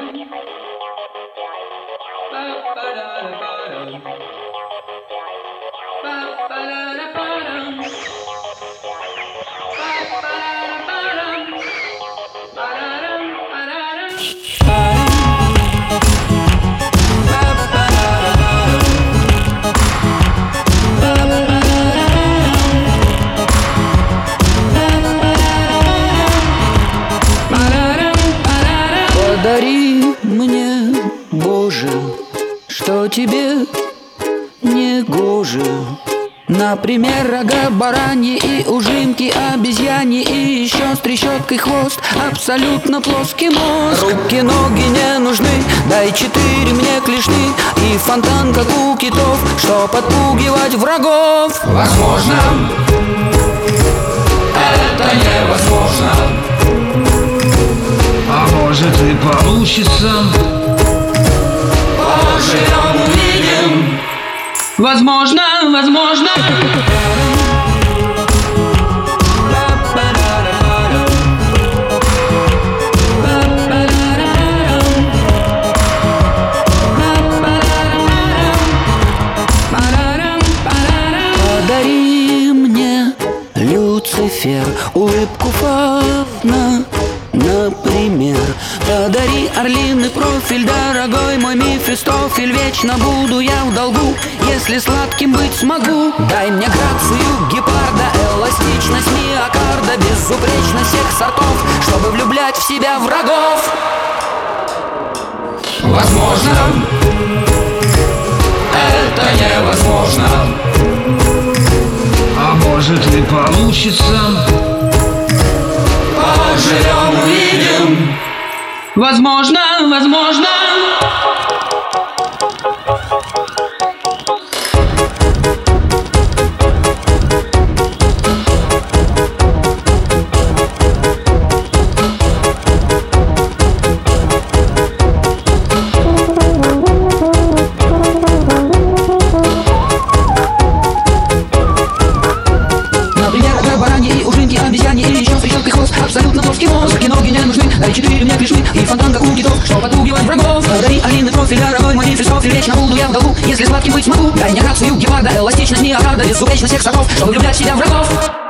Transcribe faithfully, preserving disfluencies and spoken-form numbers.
Подари мне, Боже, что тебе не гоже. Например, рога бараньи и ужимки обезьяньи, и еще с трещоткой хвост, абсолютно плоский мозг. Руки, ноги не нужны, дай четыре мне клешни и фонтан, как у китов, чтоб отпугивать врагов. Возможно, это невозможно, а может и получится. Поживем, увидим. Возможно, возможно. Подари мне, Люцифер, улыбку фавна, например. Подари орлиный профиль, дорогой мой Мефистофель. Вечно буду я в долгу, если сладким быть смогу. Дай мне грацию гепарда, эластичность миокарда, безупречность всех сортов, чтобы влюблять в себя врагов. Возможно, это невозможно, а может и получится. Поживем, увидим. Возможно, возможно. Абсолютно плоский мозг, руки, ноги не нужны, дай четыре мне клешни и фонтан, как у китов, чтоб отпугивать врагов. Подари орлиный профиль, дорогой мой Мефистофель. Вечно буду я в долгу, если сладким быть смогу. Дай мне грацию гепарда, эластичность миокарда, безупречность всех сортов, чтобы влюблять в себя врагов.